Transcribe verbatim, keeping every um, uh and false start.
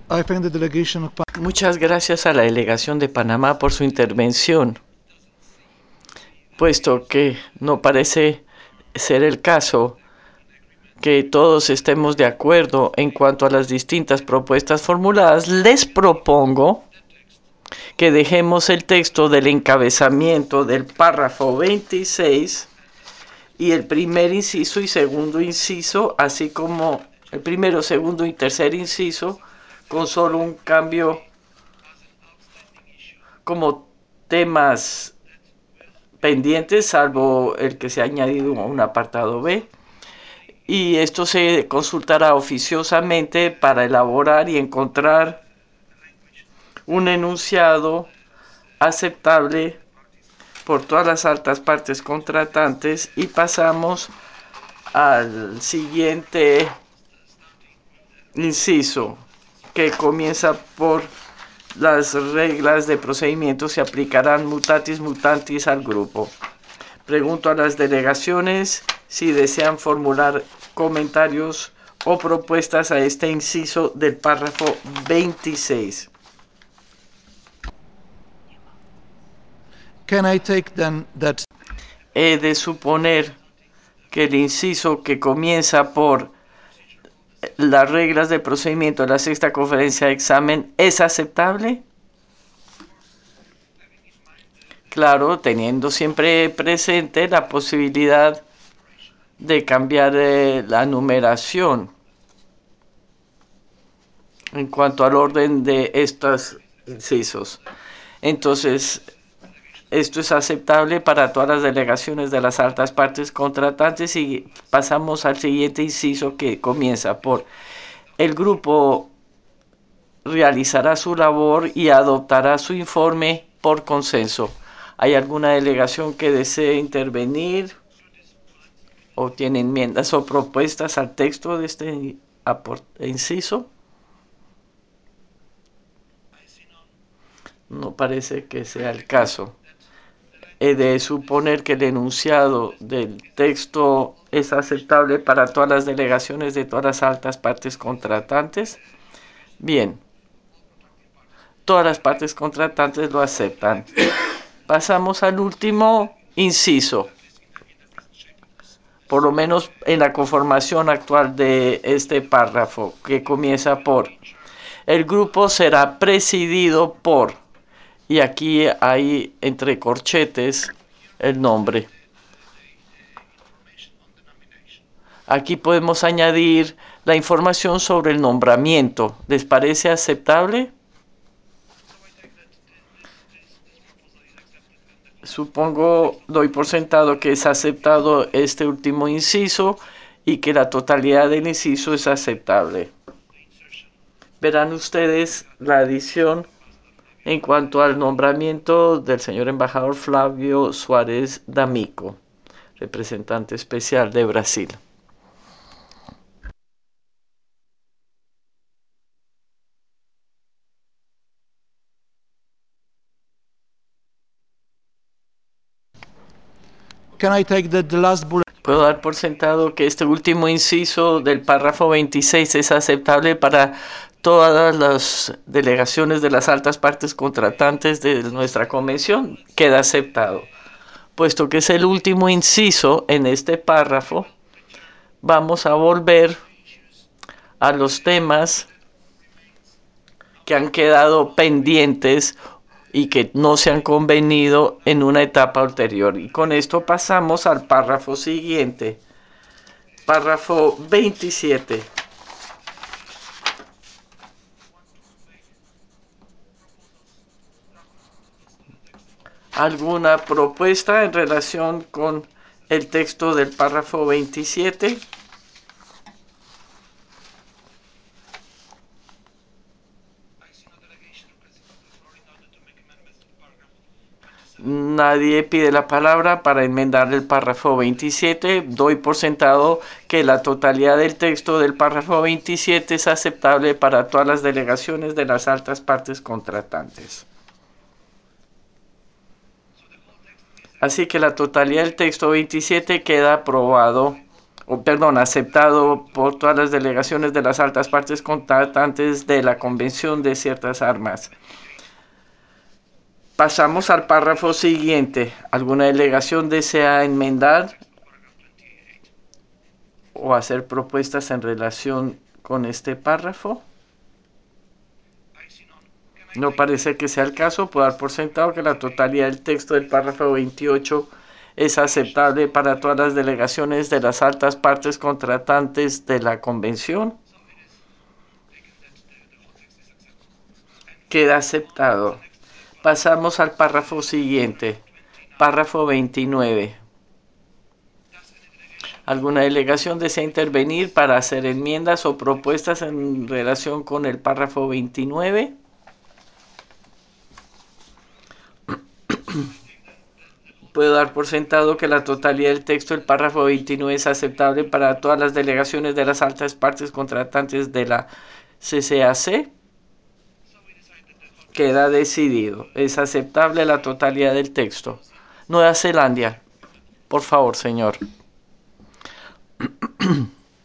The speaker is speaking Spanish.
I thank the delegation of Muchas gracias a la delegación de Panamá por su intervención, puesto que no parece ser el caso que todos estemos de acuerdo en cuanto a las distintas propuestas formuladas. Les propongo que dejemos el texto del encabezamiento del párrafo veintiséis y el primer inciso y segundo inciso, así como el primero, segundo y tercer inciso, con solo un cambio como temas pendientes, salvo el que se ha añadido a un apartado B. Y esto se consultará oficiosamente para elaborar y encontrar un enunciado aceptable por todas las altas partes contratantes, y pasamos al siguiente inciso, que comienza por: las reglas de procedimiento se aplicarán mutatis mutandis al grupo. Pregunto a las delegaciones si desean formular comentarios o propuestas a este inciso del párrafo veintiséis. Can I take then that He de suponer que el inciso que comienza por las reglas de procedimiento de la sexta conferencia de examen es aceptable? Claro, teniendo siempre presente la posibilidad de cambiar eh, la numeración en cuanto al orden de estos incisos. Entonces, esto es aceptable para todas las delegaciones de las altas partes contratantes, y pasamos al siguiente inciso, que comienza por: el grupo realizará su labor y adoptará su informe por consenso. ¿Hay alguna delegación que desee intervenir o tiene enmiendas o propuestas al texto de este inciso? No parece que sea el caso. He de suponer que el enunciado del texto es aceptable para todas las delegaciones de todas las altas partes contratantes. Bien, todas las partes contratantes lo aceptan. Pasamos al último inciso, por lo menos en la conformación actual de este párrafo, que comienza por: el grupo será presidido por, y aquí hay entre corchetes el nombre. Aquí podemos añadir la información sobre el nombramiento. ¿Les parece aceptable? Supongo, doy por sentado que es aceptado este último inciso y que la totalidad del inciso es aceptable. Verán ustedes la adición en cuanto al nombramiento del señor embajador Flavio Suárez D'Amico, representante especial de Brasil. can I take that the last bullet Puedo dar por sentado que este último inciso del párrafo veintiséis es aceptable para todas las delegaciones de las altas partes contratantes de nuestra convención. Queda aceptado. Puesto que es el último inciso en este párrafo, vamos a volver a los temas que han quedado pendientes y que no se han convenido en una etapa ulterior. Y con esto pasamos al párrafo siguiente. Párrafo veintisiete. ¿Alguna propuesta en relación con el texto del párrafo veintisiete? Nadie pide la palabra para enmendar el párrafo veintisiete. Doy por sentado que la totalidad del texto del párrafo veintisiete es aceptable para todas las delegaciones de las altas partes contratantes. Así que la totalidad del texto veintisiete queda aprobado o perdón, aceptado por todas las delegaciones de las altas partes contratantes de la Convención de ciertas armas. Pasamos al párrafo siguiente. ¿Alguna delegación desea enmendar o hacer propuestas en relación con este párrafo? No parece que sea el caso. Puedo dar por sentado que la totalidad del texto del párrafo veintiocho es aceptable para todas las delegaciones de las altas partes contratantes de la Convención. Queda aceptado. Pasamos al párrafo siguiente. Párrafo veintinueve. ¿Alguna delegación desea intervenir para hacer enmiendas o propuestas en relación con el párrafo veintinueve? Puedo dar por sentado que la totalidad del texto del párrafo veintinueve es aceptable para todas las delegaciones de las altas partes contratantes de la C C A C. Queda decidido. Es aceptable la totalidad del texto. Nueva Zelanda. Por favor, señor.